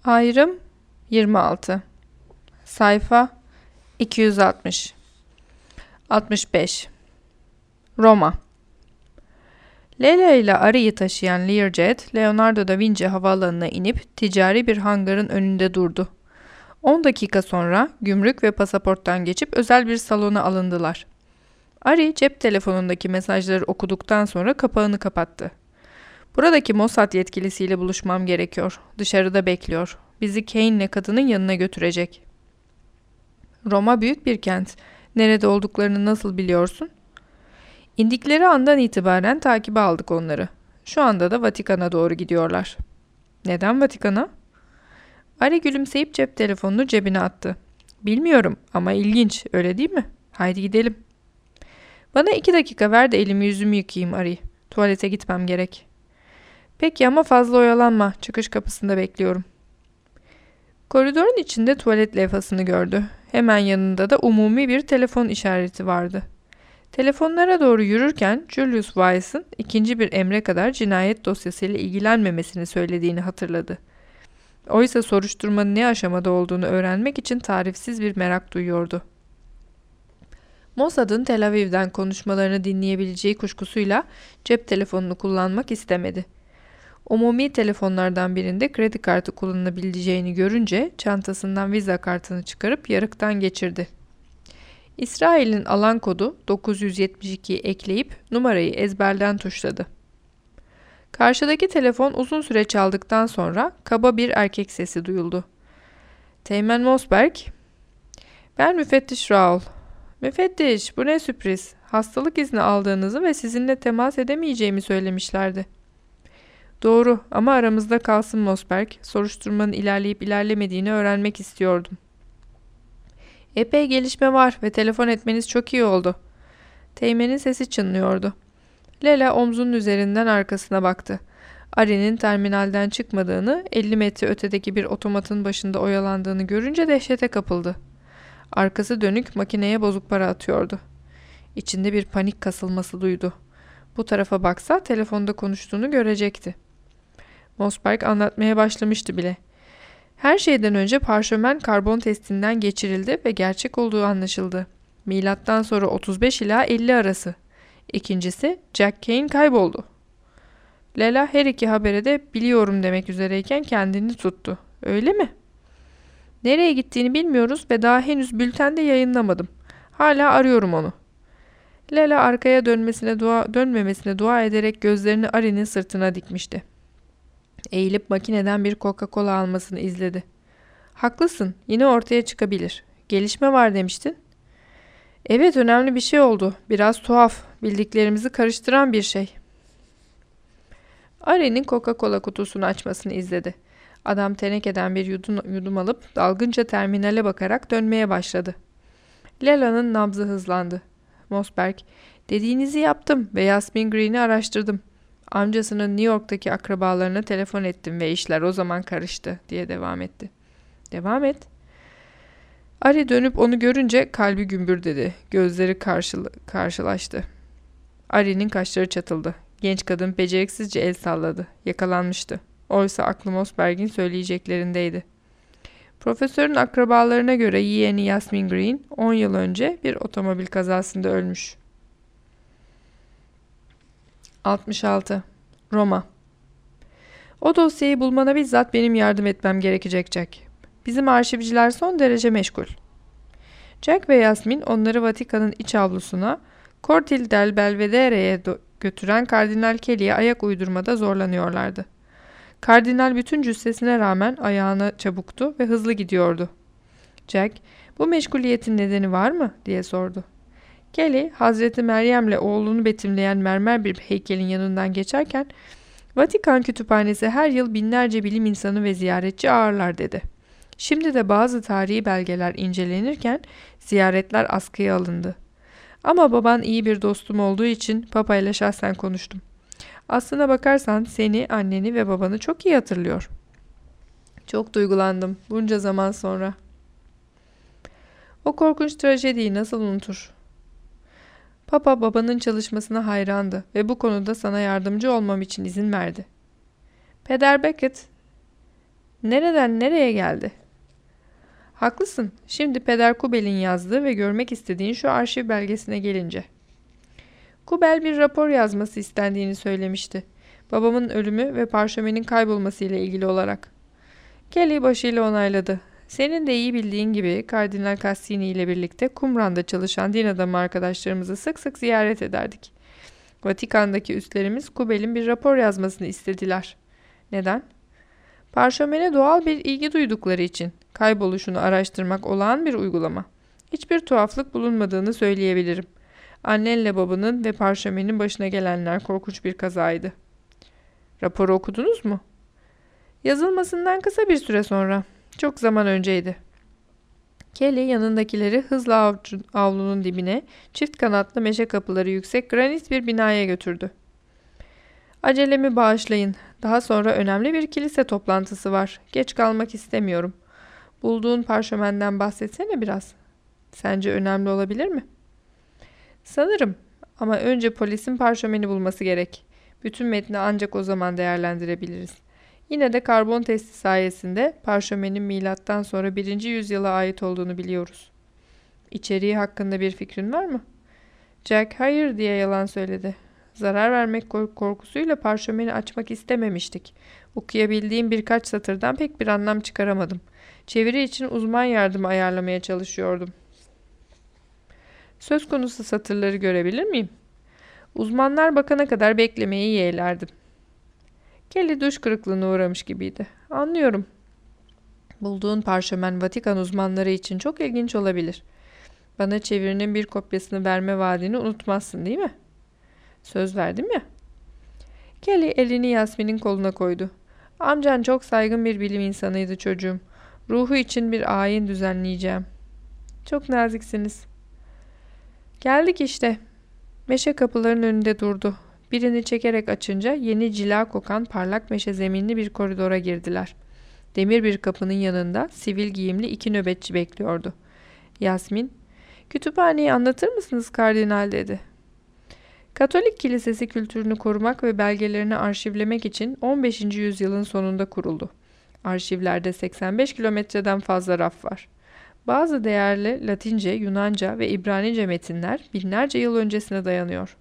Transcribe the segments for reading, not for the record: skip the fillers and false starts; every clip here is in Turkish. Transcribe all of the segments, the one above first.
Ayrım 26. Sayfa 260. 65. Roma. Leila ile Ari'yi taşıyan Learjet, Leonardo da Vinci havaalanına inip ticari bir hangarın önünde durdu. 10 dakika sonra gümrük ve pasaporttan geçip özel bir salona alındılar. Ari cep telefonundaki mesajları okuduktan sonra kapağını kapattı. "Buradaki Mossad yetkilisiyle buluşmam gerekiyor. Dışarıda bekliyor. Bizi Kane'le kadının yanına götürecek." "Roma büyük bir kent. Nerede olduklarını nasıl biliyorsun?" "İndikleri andan itibaren takibe aldık onları. Şu anda da Vatikan'a doğru gidiyorlar." "Neden Vatikan'a?" Ari gülümseyip cep telefonunu cebine attı. "Bilmiyorum ama ilginç, öyle değil mi? Haydi gidelim." "Bana 2 dakika ver de elimi yüzümü yıkayayım Ari. Tuvalete gitmem gerek." "Peki ama fazla oyalanma. Çıkış kapısında bekliyorum." Koridorun içinde tuvalet levhasını gördü. Hemen yanında da umumi bir telefon işareti vardı. Telefonlara doğru yürürken Julius Weiss'ın ikinci bir emre kadar cinayet dosyasıyla ilgilenmemesini söylediğini hatırladı. Oysa soruşturmanın ne aşamada olduğunu öğrenmek için tarifsiz bir merak duyuyordu. Mossad'ın Tel Aviv'den konuşmalarını dinleyebileceği kuşkusuyla cep telefonunu kullanmak istemedi. Umumi telefonlardan birinde kredi kartı kullanılabileceğini görünce çantasından viza kartını çıkarıp yarıktan geçirdi. İsrail'in alan kodu 972'yi ekleyip numarayı ezberden tuşladı. Karşıdaki telefon uzun süre çaldıktan sonra kaba bir erkek sesi duyuldu. "Teğmen Mossberg." "Ben müfettiş Raul." "Müfettiş, bu ne sürpriz. Hastalık izni aldığınızı ve sizinle temas edemeyeceğimi söylemişlerdi." "Doğru ama aramızda kalsın Mossberg. Soruşturmanın ilerleyip ilerlemediğini öğrenmek istiyordum." "Epey gelişme var ve telefon etmeniz çok iyi oldu." Teğmenin sesi çınlıyordu. Lela omzunun üzerinden arkasına baktı. Ari'nin terminalden çıkmadığını, 50 metre ötedeki bir otomatın başında oyalandığını görünce dehşete kapıldı. Arkası dönük makineye bozuk para atıyordu. İçinde bir panik kasılması duydu. Bu tarafa baksa telefonda konuştuğunu görecekti. Mossberg anlatmaya başlamıştı bile. Her şeyden önce parşömen karbon testinden geçirildi ve gerçek olduğu anlaşıldı. Milattan sonra 35 ila 50 arası. İkincisi, Jack Kane kayboldu. Lela her iki habere de biliyorum demek üzereyken kendini tuttu. "Öyle mi?" "Nereye gittiğini bilmiyoruz ve daha henüz bültende yayınlamadım. Hala arıyorum onu." Lela arkaya dönmemesine dua ederek gözlerini Ari'nin sırtına dikmişti. Eğilip makineden bir Coca-Cola almasını izledi. "Haklısın, yine ortaya çıkabilir. Gelişme var demiştin." "Evet, önemli bir şey oldu. Biraz tuhaf, bildiklerimizi karıştıran bir şey." Ari'nin Coca-Cola kutusunu açmasını izledi. Adam tenekeden bir yudum alıp dalgınca terminale bakarak dönmeye başladı. Lela'nın nabzı hızlandı. Mossberg, "Dediğinizi yaptım ve Yasmin Green'i araştırdım. Amcasının New York'taki akrabalarına telefon ettim ve işler o zaman karıştı," diye devam etti. "Devam et." Ari dönüp onu görünce kalbi gümbürdedi. Gözleri karşılaştı. Ari'nin kaşları çatıldı. Genç kadın beceriksizce el salladı. Yakalanmıştı. Oysa aklı Mossberg'in söyleyeceklerindeydi. Profesörün akrabalarına göre yeğeni Yasmin Green 10 yıl önce bir otomobil kazasında ölmüş. 66. Roma. "O dosyayı bulmana bizzat benim yardım etmem gerekecek Jack. Bizim arşivciler son derece meşgul." Jack ve Yasmin onları Vatikan'ın iç avlusuna, Cortil del Belvedere'ye götüren Kardinal Kelly'ye ayak uydurmada zorlanıyorlardı. Kardinal bütün cüssesine rağmen ayağına çabuktu ve hızlı gidiyordu. Jack, "Bu meşguliyetin nedeni var mı?" diye sordu. Kelly, Hazreti Meryem'le oğlunu betimleyen mermer bir heykelin yanından geçerken, "Vatikan Kütüphanesi her yıl binlerce bilim insanı ve ziyaretçi ağırlar," dedi. "Şimdi de bazı tarihi belgeler incelenirken ziyaretler askıya alındı. Ama baban iyi bir dostum olduğu için Papa ile şahsen konuştum. Aslına bakarsan seni, anneni ve babanı çok iyi hatırlıyor." Çok duygulandım bunca zaman sonra. "O korkunç trajediyi nasıl unutur?" "Papa babanın çalışmasına hayrandı ve bu konuda sana yardımcı olmam için izin verdi." "Peder Beckett Nereden nereye geldi? Haklısın. Şimdi Peder Kubel'in yazdığı ve görmek istediğin şu arşiv belgesine gelince. Kubel bir rapor yazması istendiğini söylemişti. Babamın ölümü ve parşömenin kaybolması ile ilgili olarak. Kelly başıyla onayladı. Senin de iyi bildiğin gibi Kardinal Cassini ile birlikte Qumran'da çalışan din adamı arkadaşlarımızı sık sık ziyaret ederdik. Vatikan'daki üstlerimiz Kubel'in bir rapor yazmasını istediler. Neden? Parşömene doğal bir ilgi duydukları için. Kayboluşunu araştırmak olağan bir uygulama. Hiçbir tuhaflık bulunmadığını söyleyebilirim. Annenle babanın ve parşömenin başına gelenler korkunç bir kazaydı. Raporu okudunuz mu? Yazılmasından kısa bir süre sonra. Çok zaman önceydi. Kelly yanındakileri hızla avlunun dibine, çift kanatlı meşe kapıları yüksek granit bir binaya götürdü. Acelemi bağışlayın. Daha sonra önemli bir kilise toplantısı var. Geç kalmak istemiyorum. Bulduğun parşömenden bahsetsene biraz. Sence önemli olabilir mi? Sanırım. Ama önce polisin parşömeni bulması gerek. Bütün metni ancak o zaman değerlendirebiliriz. Yine de karbon testi sayesinde parşömenin milattan sonra 1. yüzyıla ait olduğunu biliyoruz. İçeriği hakkında bir fikrin var mı? Jack hayır diye yalan söyledi. Zarar vermek korkusuyla parşömeni açmak istememiştik. Okuyabildiğim birkaç satırdan pek bir anlam çıkaramadım. Çeviri için uzman yardımı ayarlamaya çalışıyordum. Söz konusu satırları görebilir miyim? Uzmanlar bakana kadar beklemeyi yeğlerdim. Kelly düş kırıklığına uğramış gibiydi. Anlıyorum. Bulduğun parşömen Vatikan uzmanları için çok ilginç olabilir. Bana çevirinin bir kopyasını verme vaadini unutmazsın değil mi? Söz verdim ya. Kelly elini Yasmin'in koluna koydu. Amcan çok saygın bir bilim insanıydı çocuğum. Ruhu için bir ayin düzenleyeceğim. Çok naziksiniz. Geldik işte. Meşe kapıların önünde durdu. Birini çekerek açınca yeni cila kokan parlak meşe zeminli bir koridora girdiler. Demir bir kapının yanında sivil giyimli 2 nöbetçi bekliyordu. Yasmin, "Kütüphaneyi anlatır mısınız kardinal?" dedi. Katolik kilisesi kültürünü korumak ve belgelerini arşivlemek için 15. yüzyılın sonunda kuruldu. Arşivlerde 85 kilometreden fazla raf var. Bazı değerli Latince, Yunanca ve İbranice metinler binlerce yıl öncesine dayanıyor.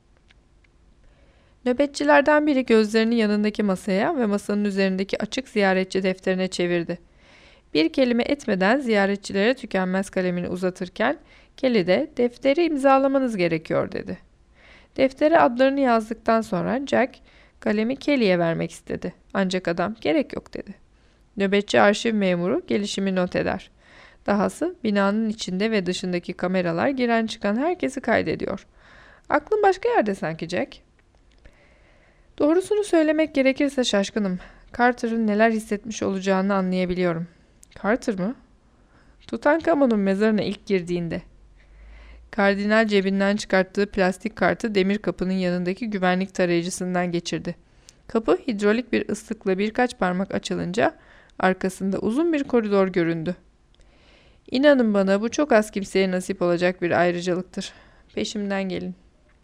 Nöbetçilerden biri gözlerini yanındaki masaya ve masanın üzerindeki açık ziyaretçi defterine çevirdi. Bir kelime etmeden ziyaretçilere tükenmez kalemini uzatırken Kelly de "Defteri imzalamanız gerekiyor." dedi. Deftere adlarını yazdıktan sonra Jack kalemi Kelly'ye vermek istedi. Ancak adam "Gerek yok." dedi. Nöbetçi arşiv memuru gelişimi not eder. Dahası binanın içinde ve dışındaki kameralar giren çıkan herkesi kaydediyor. Aklın başka yerde sanki Jack. Doğrusunu söylemek gerekirse şaşkınım. Carter'ın neler hissetmiş olacağını anlayabiliyorum. Carter mı? Tutankamon'un mezarına ilk girdiğinde. Kardinal cebinden çıkarttığı plastik kartı demir kapının yanındaki güvenlik tarayıcısından geçirdi. Kapı hidrolik bir ıslıkla birkaç parmak açılınca arkasında uzun bir koridor göründü. İnanın bana bu çok az kimseye nasip olacak bir ayrıcalıktır. Peşimden gelin.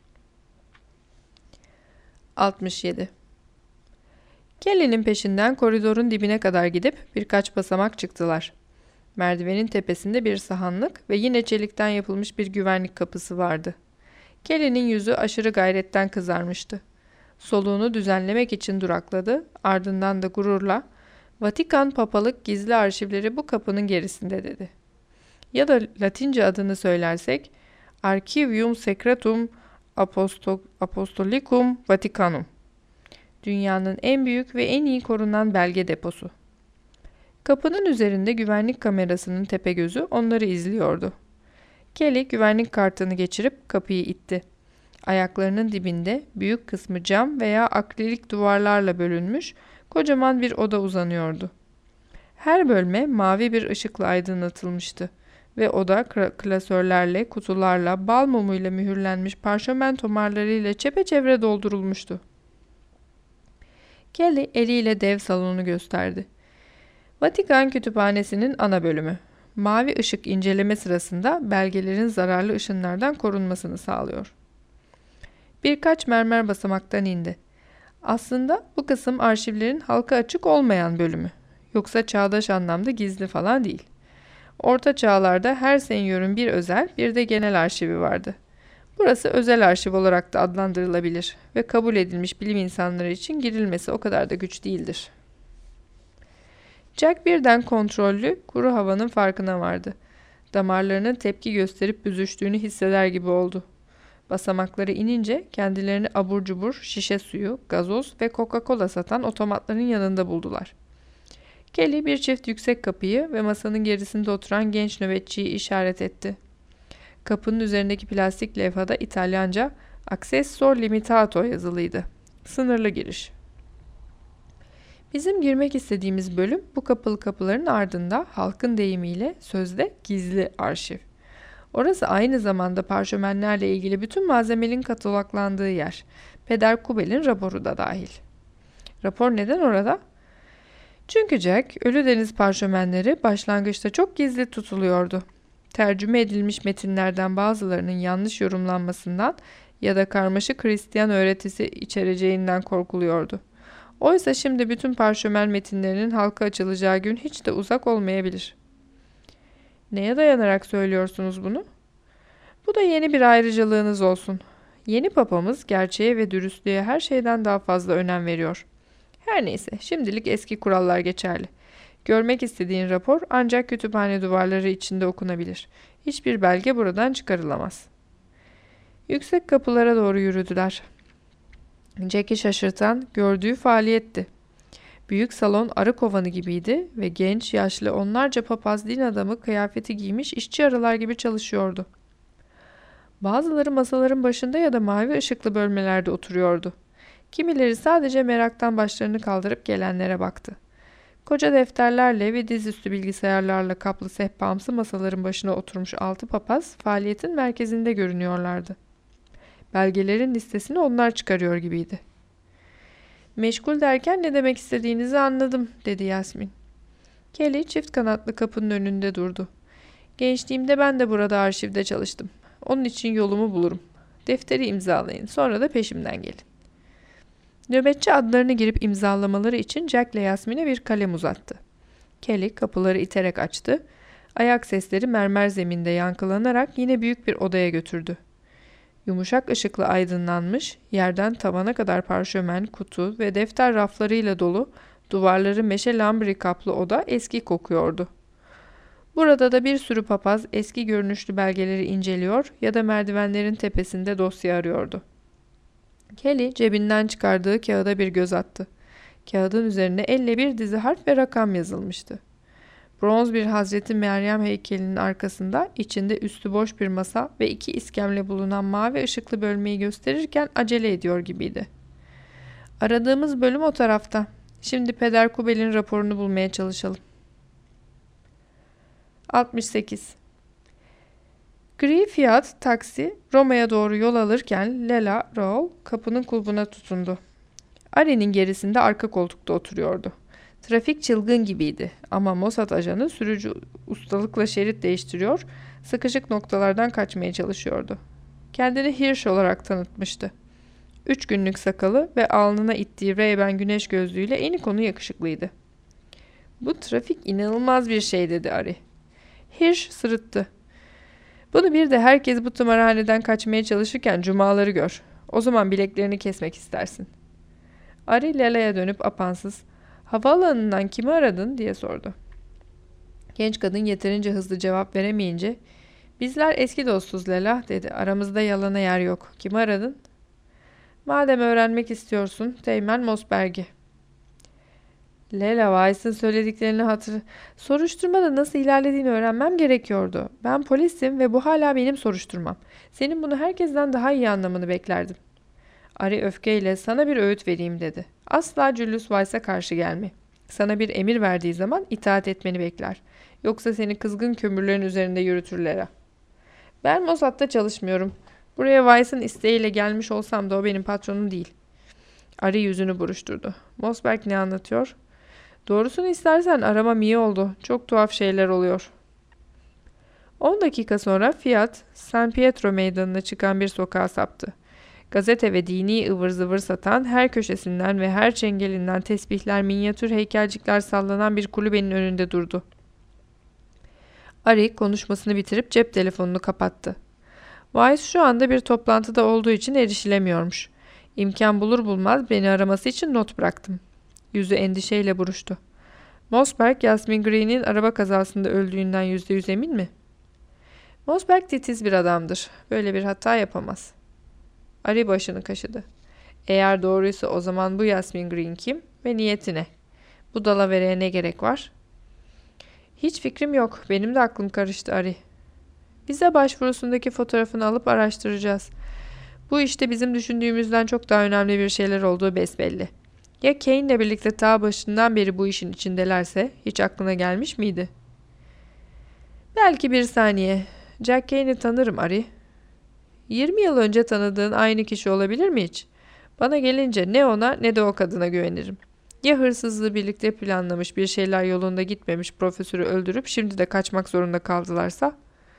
67. Kelly'nin peşinden koridorun dibine kadar gidip birkaç basamak çıktılar. Merdivenin tepesinde bir sahanlık ve yine çelikten yapılmış bir güvenlik kapısı vardı. Kelly'nin yüzü aşırı gayretten kızarmıştı. Soluğunu düzenlemek için durakladı, ardından da gururla "Vatikan papalık gizli arşivleri bu kapının gerisinde." dedi. Ya da Latince adını söylersek Archivium Secretum Apostolicum Vaticanum. Dünyanın en büyük ve en iyi korunan belge deposu. Kapının üzerinde güvenlik kamerasının tepegözü onları izliyordu. Kelly güvenlik kartını geçirip kapıyı itti. Ayaklarının dibinde büyük kısmı cam veya akrilik duvarlarla bölünmüş kocaman bir oda uzanıyordu. Her bölme mavi bir ışıkla aydınlatılmıştı ve oda klasörlerle, kutularla, bal mumuyla mühürlenmiş parşömen tomarlarıyla çepeçevre doldurulmuştu. Kelly eliyle dev salonu gösterdi. Vatikan Kütüphanesi'nin ana bölümü. Mavi ışık inceleme sırasında belgelerin zararlı ışınlardan korunmasını sağlıyor. Birkaç mermer basamaktan indi. Aslında bu kısım arşivlerin halka açık olmayan bölümü. Yoksa çağdaş anlamda gizli falan değil. Orta çağlarda her senyörün bir özel, bir de genel arşivi vardı. Burası özel arşiv olarak da adlandırılabilir ve kabul edilmiş bilim insanları için girilmesi o kadar da güç değildir. Jack birden kontrollü, kuru havanın farkına vardı. Damarlarının tepki gösterip büzüştüğünü hisseder gibi oldu. Basamakları inince kendilerini abur cubur, şişe suyu, gazoz ve Coca-Cola satan otomatların yanında buldular. Kelly bir çift yüksek kapıyı ve masanın gerisinde oturan genç nöbetçiyi işaret etti. Kapının üzerindeki plastik levhada İtalyanca "Accesso limitato" yazılıydı. Sınırlı giriş. Bizim girmek istediğimiz bölüm bu kapalı kapıların ardında halkın deyimiyle sözde gizli arşiv. Orası aynı zamanda parşömenlerle ilgili bütün malzemenin kataloglandığı yer. Peder Kubel'in raporu da dahil. Rapor neden orada? Çünkü Jack, Ölüdeniz parşömenleri başlangıçta çok gizli tutuluyordu. Tercüme edilmiş metinlerden bazılarının yanlış yorumlanmasından ya da karmaşık Hristiyan öğretisi içereceğinden korkuluyordu. Oysa şimdi bütün parşömen metinlerinin halka açılacağı gün hiç de uzak olmayabilir. Neye dayanarak söylüyorsunuz bunu? Bu da yeni bir ayrıcalığınız olsun. Yeni papamız gerçeğe ve dürüstlüğe her şeyden daha fazla önem veriyor. Her neyse, şimdilik eski kurallar geçerli. Görmek istediğin rapor ancak kütüphane duvarları içinde okunabilir. Hiçbir belge buradan çıkarılamaz. Yüksek kapılara doğru yürüdüler. Jack'i şaşırtan gördüğü faaliyetti. Büyük salon arı kovanı gibiydi ve genç, yaşlı onlarca papaz din adamı kıyafeti giymiş işçi arılar gibi çalışıyordu. Bazıları masaların başında ya da mavi ışıklı bölmelerde oturuyordu. Kimileri sadece meraktan başlarını kaldırıp gelenlere baktı. Koca defterlerle ve dizüstü bilgisayarlarla kaplı sehpamsı masaların başına oturmuş 6 papaz faaliyetin merkezinde görünüyorlardı. Belgelerin listesini onlar çıkarıyor gibiydi. "Meşgul derken ne demek istediğinizi anladım," dedi Yasmin. Kelly çift kanatlı kapının önünde durdu. "Gençliğimde ben de burada arşivde çalıştım. Onun için yolumu bulurum. Defteri imzalayın, sonra da peşimden gelin." Nöbetçi adlarını girip imzalamaları için Jack ile Yasmin'e bir kalem uzattı. Kelly kapıları iterek açtı. Ayak sesleri mermer zeminde yankılanarak yine büyük bir odaya götürdü. Yumuşak ışıkla aydınlanmış, yerden tavana kadar parşömen, kutu ve defter raflarıyla dolu, duvarları meşe lambri kaplı oda eski kokuyordu. Burada da bir sürü papaz eski görünüşlü belgeleri inceliyor ya da merdivenlerin tepesinde dosya arıyordu. Kelly cebinden çıkardığı kağıda bir göz attı. Kağıdın üzerine elle bir dizi harf ve rakam yazılmıştı. Bronz bir Hazreti Meryem heykelinin arkasında içinde üstü boş bir masa ve 2 iskemle bulunan mavi ışıklı bölmeyi gösterirken acele ediyor gibiydi. "Aradığımız bölüm o tarafta. Şimdi Peder Kubel'in raporunu bulmaya çalışalım." 68. Gri Fiat taksi Roma'ya doğru yol alırken Lela Raoul kapının kulbuna tutundu. Ari'nin gerisinde arka koltukta oturuyordu. Trafik çılgın gibiydi ama Mossad ajanı sürücü ustalıkla şerit değiştiriyor, sıkışık noktalardan kaçmaya çalışıyordu. Kendini Hirsch olarak tanıtmıştı. 3 günlük sakalı ve alnına ittiği Ray-Ban güneş gözlüğüyle eni konu yakışıklıydı. "Bu trafik inanılmaz bir şey," dedi Ari. Hirsch sırıttı. "Bunu bir de herkes bu tımarhaneden kaçmaya çalışırken cumaları gör. O zaman bileklerini kesmek istersin." Ari Lela'ya dönüp apansız, "Havaalanından kimi aradın?" diye sordu. Genç kadın yeterince hızlı cevap veremeyince, "Bizler eski dostuz Lela," dedi. "Aramızda yalana yer yok. Kimi aradın?" "Madem öğrenmek istiyorsun, Teğmen Mosberg'i." Lela Weiss'in söylediklerini Soruşturmada nasıl ilerlediğini öğrenmem gerekiyordu. Ben polisim ve bu hala benim soruşturmam. Senin bunu herkesten daha iyi anlamanı beklerdim. Ari öfkeyle, "Sana bir öğüt vereyim," dedi. "Asla Julius Weiss'a karşı gelme. Sana bir emir verdiği zaman itaat etmeni bekler. Yoksa seni kızgın kömürlerin üzerinde yürütürler." "Ben Mossad'da çalışmıyorum. Buraya Weiss'in isteğiyle gelmiş olsam da o benim patronum değil." Ari yüzünü buruşturdu. "Mosberg ne anlatıyor?" "Doğrusunu istersen aramam iyi oldu. Çok tuhaf şeyler oluyor." 10 dakika sonra Fiat, San Pietro meydanına çıkan bir sokağa saptı. Gazete ve dini ıvır zıvır satan, her köşesinden ve her çengelinden tesbihler, minyatür heykelcikler sallanan bir kulübenin önünde durdu. Ari konuşmasını bitirip cep telefonunu kapattı. Weiss şu anda bir toplantıda olduğu için erişilemiyormuş. İmkan bulur bulmaz beni araması için not bıraktım. Yüzü endişeyle buruştu. Mossberg, Yasmin Green'in araba kazasında öldüğünden %100 emin mi? Mossberg titiz bir adamdır. Böyle bir hata yapamaz. Ari başını kaşıdı. Eğer doğruysa o zaman bu Yasmin Green kim ve niyeti ne? Bu dalavereye ne gerek var? Hiç fikrim yok. Benim de aklım karıştı Ari. Vize başvurusundaki fotoğrafını alıp araştıracağız. Bu işte bizim düşündüğümüzden çok daha önemli bir şeyler olduğu besbelli. Ya Kane'le birlikte ta başından beri bu işin içindelerse hiç aklına gelmiş miydi? Belki bir saniye. Jack Kane'i tanırım Ari. 20 yıl önce tanıdığın aynı kişi olabilir mi hiç? Bana gelince ne ona ne de o kadına güvenirim. Ya hırsızlığı birlikte planlamış, bir şeyler yolunda gitmemiş, profesörü öldürüp şimdi de kaçmak zorunda kaldılarsa?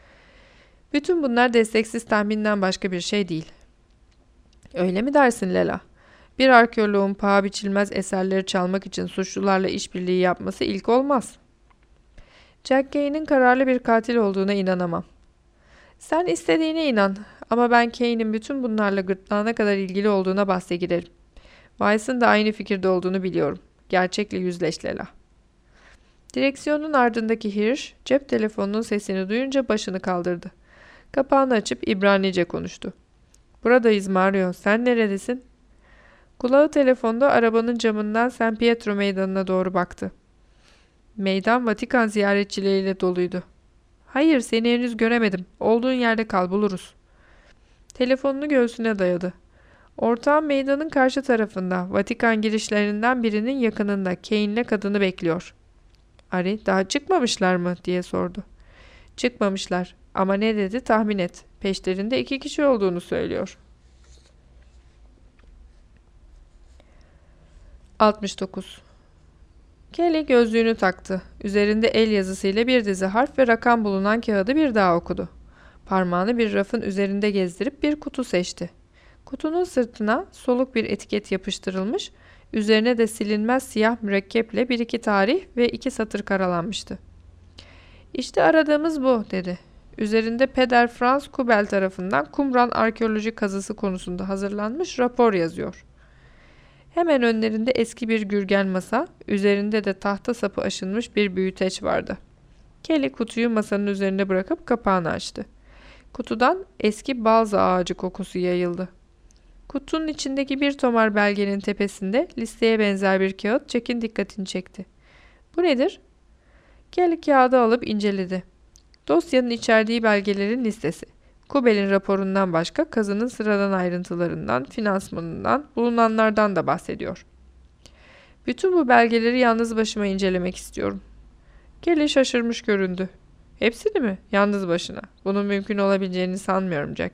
Bütün bunlar desteksiz tahminden başka bir şey değil. Öyle mi dersin Lela? Bir arkeoloğun paha biçilmez eserleri çalmak için suçlularla işbirliği yapması ilk olmaz. Jack Kane'in kararlı bir katil olduğuna inanamam. Sen istediğine inan ama ben Kane'in bütün bunlarla gırtlağına kadar ilgili olduğuna bahse girerim. Weiss'ın da aynı fikirde olduğunu biliyorum. Gerçekle yüzleş Lela. Direksiyonun ardındaki Hirsch cep telefonunun sesini duyunca başını kaldırdı. Kapağını açıp İbranice konuştu. Buradayız Mario, sen neredesin? Kulağı telefonda arabanın camından San Pietro meydanına doğru baktı. Meydan Vatikan ziyaretçileriyle doluydu. Hayır, seni henüz göremedim. Olduğun yerde kal, buluruz. Telefonunu göğsüne dayadı. Ortağım meydanın karşı tarafında, Vatikan girişlerinden birinin yakınında Kane'le kadını bekliyor. Ari, daha çıkmamışlar mı diye sordu. Çıkmamışlar ama ne dedi tahmin et. Peşlerinde 2 kişi olduğunu söylüyor. 69. Kelly gözlüğünü taktı. Üzerinde el yazısıyla bir dizi harf ve rakam bulunan kağıdı bir daha okudu. Parmağını bir rafın üzerinde gezdirip bir kutu seçti. Kutunun sırtına soluk bir etiket yapıştırılmış, üzerine de silinmez siyah mürekkeple 1-2 tarih ve 2 satır karalanmıştı. İşte aradığımız bu, dedi. Üzerinde Peder Franz Kubel tarafından Qumran arkeoloji kazısı konusunda hazırlanmış rapor yazıyor. Hemen önlerinde eski bir gürgen masa, üzerinde de tahta sapı aşınmış bir büyüteç vardı. Kelly kutuyu masanın üzerine bırakıp kapağını açtı. Kutudan eski balza ağacı kokusu yayıldı. Kutunun içindeki bir tomar belgenin tepesinde listeye benzer bir kağıt Jack'in dikkatini çekti. Bu nedir? Kelly kağıdı alıp inceledi. Dosyanın içerdiği belgelerin listesi. Kubel'in raporundan başka kazının sıradan ayrıntılarından, finansmanından, bulunanlardan da bahsediyor. Bütün bu belgeleri yalnız başıma incelemek istiyorum. Kelly şaşırmış göründü. Hepsini mi? Yalnız başına. Bunun mümkün olabileceğini sanmıyorum Jack.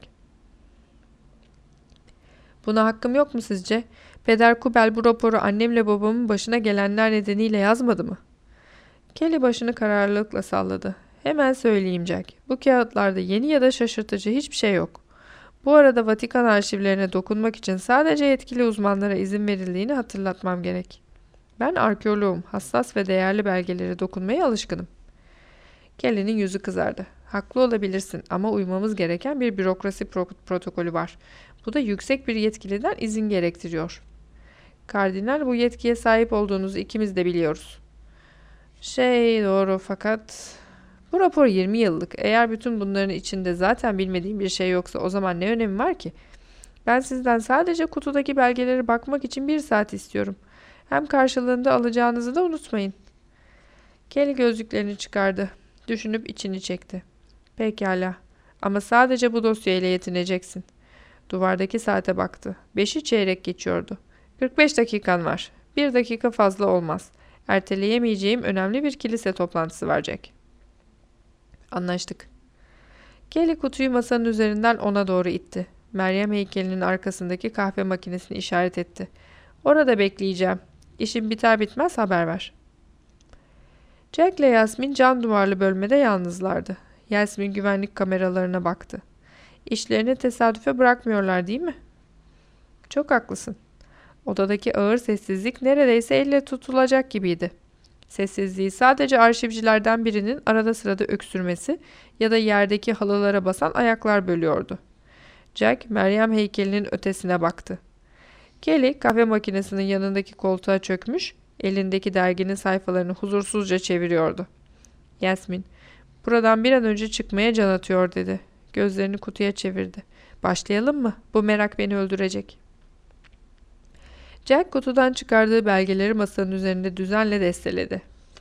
Buna hakkım yok mu sizce? Peder Kubel bu raporu annemle babamın başına gelenler nedeniyle yazmadı mı? Kelly başını kararlılıkla salladı. Hemen söyleyeyim Jack. Bu kağıtlarda yeni ya da şaşırtıcı hiçbir şey yok. Bu arada Vatikan arşivlerine dokunmak için sadece yetkili uzmanlara izin verildiğini hatırlatmam gerek. Ben arkeoloğum. Hassas ve değerli belgelere dokunmaya alışkınım. Kelly'nin yüzü kızardı. Haklı olabilirsin ama uymamız gereken bir bürokrasi protokolü var. Bu da yüksek bir yetkiliden izin gerektiriyor. Kardinal bu yetkiye sahip olduğunuzu ikimiz de biliyoruz. Doğru fakat... Bu rapor 20 yıllık. Eğer bütün bunların içinde zaten bilmediğim bir şey yoksa o zaman ne önemi var ki? Ben sizden sadece kutudaki belgelere bakmak için 1 saat istiyorum. Hem karşılığında alacağınızı da unutmayın. Kelly gözlüklerini çıkardı. Düşünüp içini çekti. Pekala. Ama sadece bu dosyayla yetineceksin. Duvardaki saate baktı. 5'i çeyrek geçiyordu. 45 dakikan var. 1 dakika fazla olmaz. Erteleyemeyeceğim önemli bir kilise toplantısı var Jack. Anlaştık. Kelly kutuyu masanın üzerinden ona doğru itti. Meryem heykelinin arkasındaki kahve makinesini işaret etti. Orada bekleyeceğim. İşim biter bitmez haber ver. Jack ile Yasmin cam duvarlı bölmede yalnızlardı. Yasmin güvenlik kameralarına baktı. İşlerini tesadüfe bırakmıyorlar değil mi? Çok haklısın. Odadaki ağır sessizlik neredeyse elle tutulacak gibiydi. Sessizliği sadece arşivcilerden birinin arada sırada öksürmesi ya da yerdeki halılara basan ayaklar bölüyordu. Jack, Meryem heykelinin ötesine baktı. Kelly, kahve makinesinin yanındaki koltuğa çökmüş, elindeki derginin sayfalarını huzursuzca çeviriyordu. Yasmin, buradan bir an önce çıkmaya can atıyor dedi. Gözlerini kutuya çevirdi. Başlayalım mı? Bu merak beni öldürecek. Jack kutudan çıkardığı belgeleri masanın üzerinde düzenle desteledi.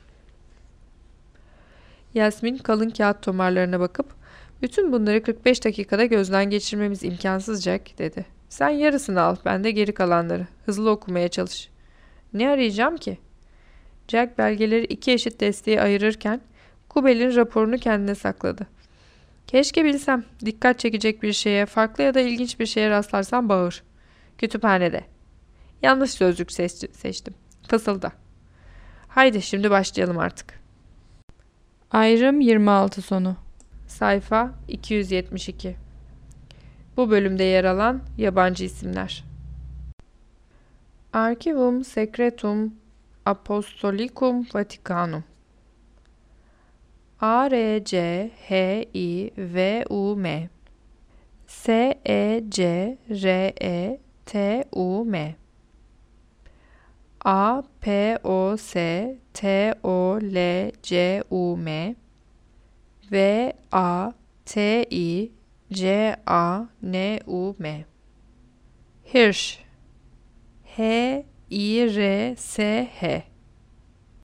Yasmin kalın kağıt tomarlarına bakıp bütün bunları 45 dakikada gözden geçirmemiz imkansız Jack dedi. Sen yarısını al, ben de geri kalanları. Hızlı okumaya çalış. Ne arayacağım ki? Jack belgeleri iki eşit desteye ayırırken Kubel'in raporunu kendine sakladı. Keşke bilsem. Dikkat çekecek bir şeye, farklı ya da ilginç bir şeye rastlarsam bağır. Kütüphanede. Yanlış sözcük seçtim. Fısılda. Haydi şimdi başlayalım artık. Ayrım 26 sonu. Sayfa 272. Bu bölümde yer alan yabancı isimler. Archivum Secretum Apostolicum Vaticanum. ARCHIVUM SECRETUM APOSTOLCUM VATICANUM Hirsch HIRSH